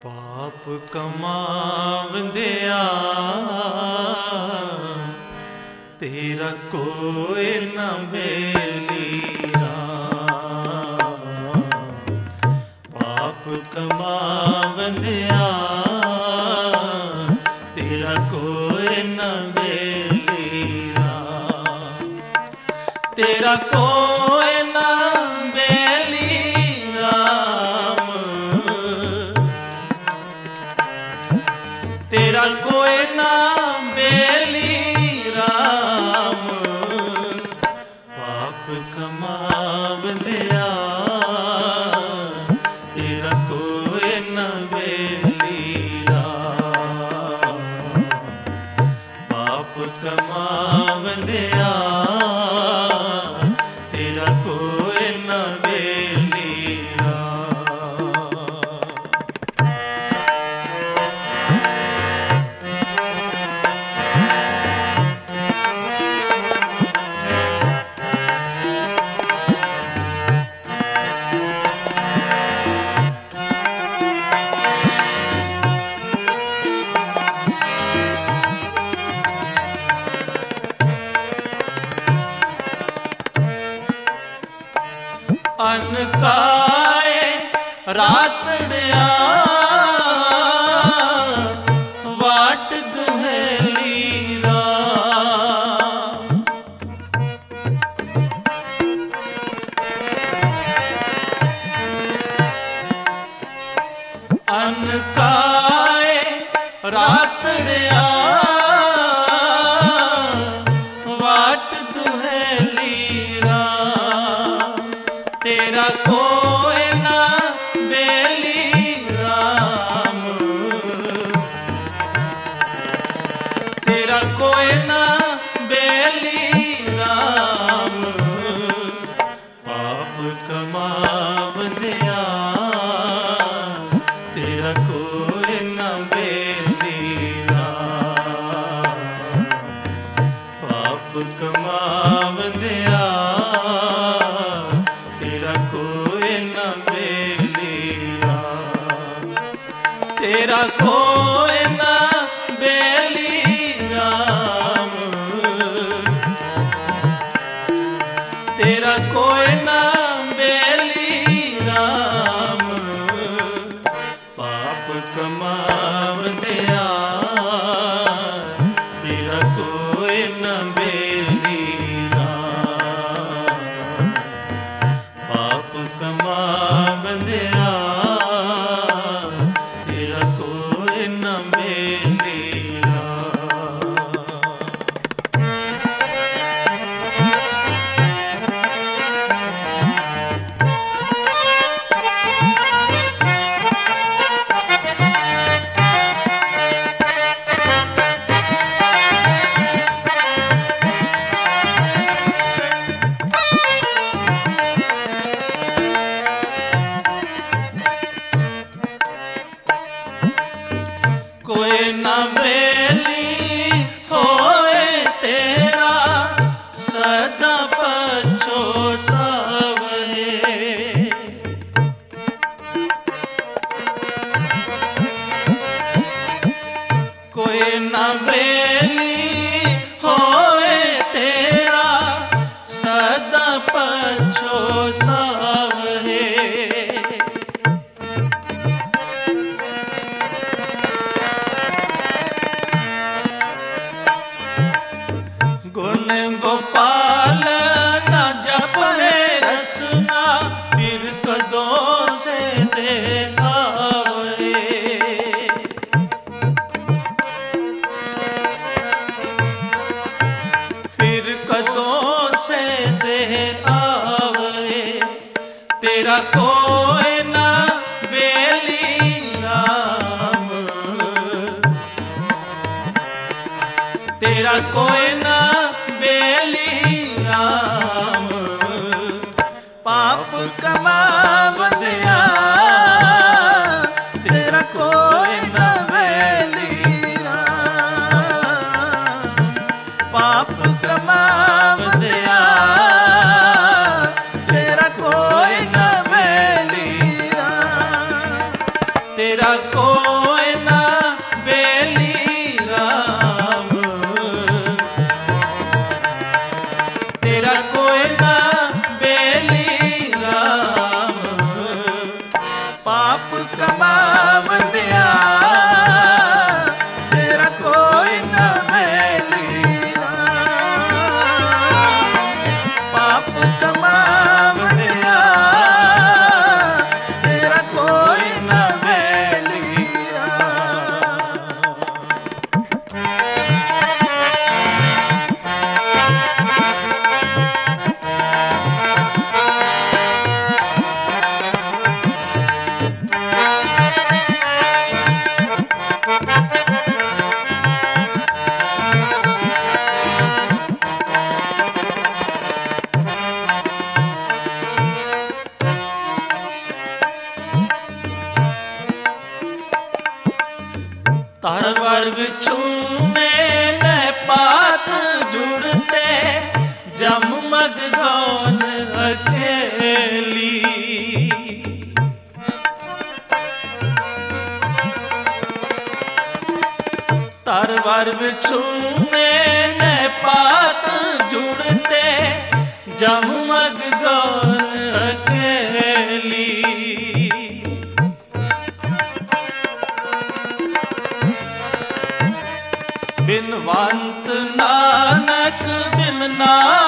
पाप कमावंदिया तेरा कोई न बेलीरा। पाप कमावंदिया तेरा कोई न बेलीरा। तेरा कोई न बेली राम, तेरा कोई ना बेली राम। पाप कमावंदिया तेरा कोई ना बेली राम। पाप कमावंदिया तेरा कोई ना बेली राम। अनकाए रातड़िया वाट दुहेली राम। अनकाए रातड़िया वाट दुहेली राम। तेरा कोई ना बेली राम, तेरा कोई ना बेली राम। पाप कमावंदिया तेरा कोई ना बेली राम। पाप कमावंदिया तेरा कोई न बेली राम। तेरा कोई न बेली राम, तेरा कोई न बेली राम। पाप कमावंदिया तेरा कोई न बेली राम। पाप कमावंदिया तेरा कोई न बेली राम। कोई न बेली होए तेरा सदा पछोतावे। कोई न बेली होए तेरा सदा पछोतावे। गुण गोपाल न जपे रसना फिर कदों से दे आवे। फिर कदों से दे आवे। तेरा कोई ना बेली राम, तेरा कोई ना बेली राम। पाप कमावंदिया तेरा कोई न बेली राम। पाप कमावंदिया तेरा कोई न बेली राम। तेरा कोई ना बेली राम, तेरा कोई ना बेली राम, पाप कमावंदिया तेरा कोई ना बेली राम, पाप कमावंदिया तेरा कोई ना बेली राम। तारवर बिछुने न पात जुड़ते, जममग गौन अकेली। तारवर बिछुने न पात जुड़ते, जममग गौन अकेली। बिनवंत नानक बिन नाम